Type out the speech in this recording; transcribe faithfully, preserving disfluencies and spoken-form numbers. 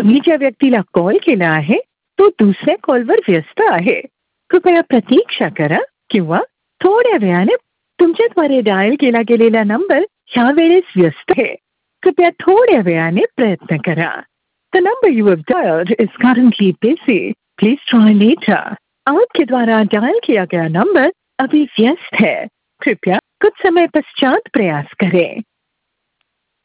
तुम्ही ज्या व्यक्तीला कॉल केला आहे तो दुसऱ्या कॉलवर व्यस्त आहे. कृपया प्रतीक्षा करा किंवा थोड्या वेळाने तुमच्याद्वारे डायल केला गेलेला नंबर ह्या वेळेस व्यस्त है. कृपया थोड्या वेळाने प्रयत्न करा. The number you have dialed is currently busy. Please try later. आपके द्वारा डायल किया गया नंबर अभी व्यस्त है. कृपया कुछ समय पश्चात प्रयास करें.